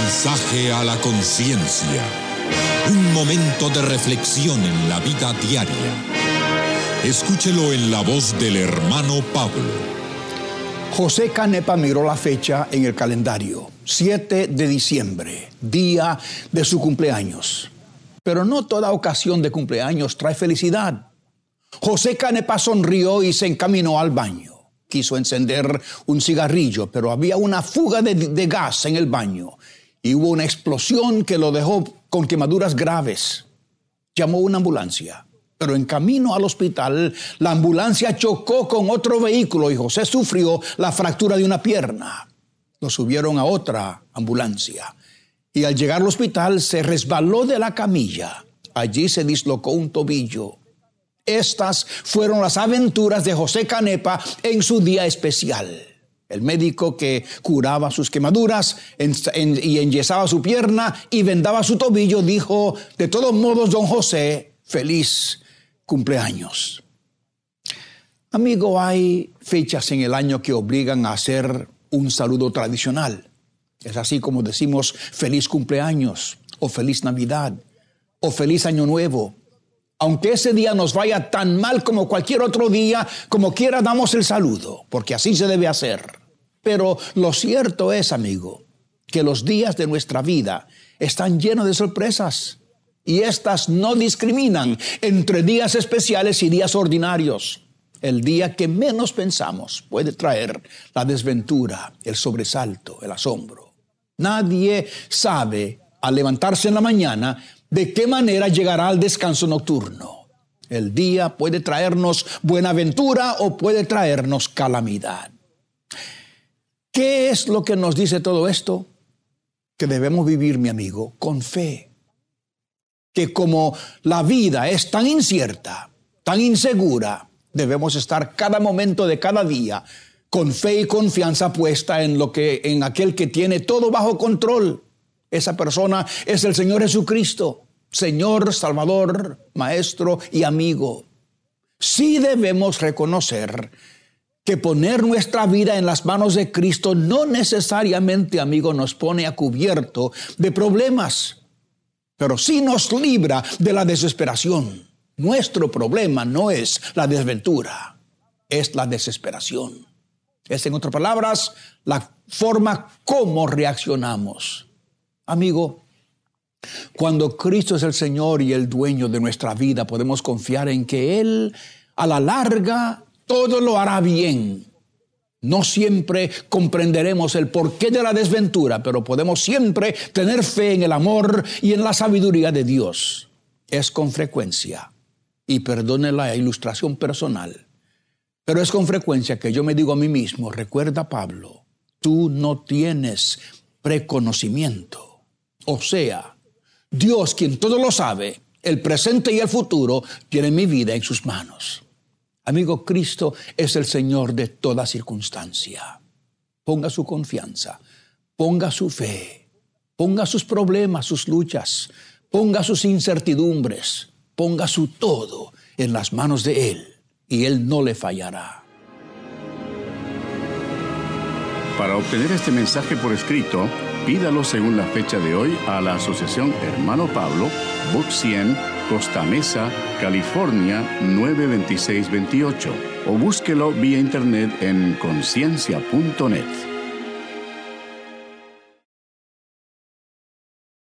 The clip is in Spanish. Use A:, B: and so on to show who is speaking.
A: mensaje a la conciencia. Un momento de reflexión en la vida diaria. Escúchelo en la voz del hermano Pablo.
B: José Canepa miró la fecha en el calendario, 7 de diciembre, día de su cumpleaños. Pero no toda ocasión de cumpleaños trae felicidad. José Canepa sonrió y se encaminó al baño. Quiso encender un cigarrillo, pero había una fuga de gas en el baño y hubo una explosión que lo dejó con quemaduras graves. Llamó una ambulancia, pero en camino al hospital, la ambulancia chocó con otro vehículo y José sufrió la fractura de una pierna. Lo subieron a otra ambulancia y al llegar al hospital se resbaló de la camilla. Allí se dislocó un tobillo. Estas fueron las aventuras de José Canepa en su día especial. El médico que curaba sus quemaduras y enyesaba su pierna y vendaba su tobillo dijo: de todos modos, don José, feliz cumpleaños. Amigo, hay fechas en el año que obligan a hacer un saludo tradicional. Es así como decimos feliz cumpleaños, o feliz Navidad, o feliz Año Nuevo. Aunque ese día nos vaya tan mal como cualquier otro día, como quiera damos el saludo, porque así se debe hacer. Pero lo cierto es, amigo, que los días de nuestra vida están llenos de sorpresas. Y estas no discriminan entre días especiales y días ordinarios. El día que menos pensamos puede traer la desventura, el sobresalto, el asombro. Nadie sabe al levantarse en la mañana de qué manera llegará al descanso nocturno. El día puede traernos buenaventura o puede traernos calamidad. ¿Qué es lo que nos dice todo esto? Que debemos vivir, mi amigo, con fe. Que como la vida es tan incierta, tan insegura, debemos estar cada momento de cada día con fe y confianza puesta en aquel que tiene todo bajo control. Esa persona es el Señor Jesucristo, Señor, Salvador, Maestro y amigo. Sí debemos reconocer que poner nuestra vida en las manos de Cristo no necesariamente, amigo, nos pone a cubierto de problemas, pero sí nos libra de la desesperación. Nuestro problema no es la desventura, es la desesperación. Es, en otras palabras, la forma como reaccionamos. Amigo, cuando Cristo es el Señor y el dueño de nuestra vida, podemos confiar en que Él, a la larga, todo lo hará bien. No siempre comprenderemos el porqué de la desventura, pero podemos siempre tener fe en el amor y en la sabiduría de Dios. Es con frecuencia, y perdone la ilustración personal, pero es con frecuencia que yo me digo a mí mismo: recuerda, Pablo, tú no tienes preconocimiento. O sea, Dios, quien todo lo sabe, el presente y el futuro, tiene mi vida en sus manos. Amigo, Cristo es el Señor de toda circunstancia. Ponga su confianza, ponga su fe, ponga sus problemas, sus luchas, ponga sus incertidumbres, ponga su todo en las manos de Él y Él no le fallará.
C: Para obtener este mensaje por escrito, pídalo según la fecha de hoy a la Asociación Hermano Pablo, Box 100, Costa Mesa, California 92628, o búsquelo vía internet en conciencia.net.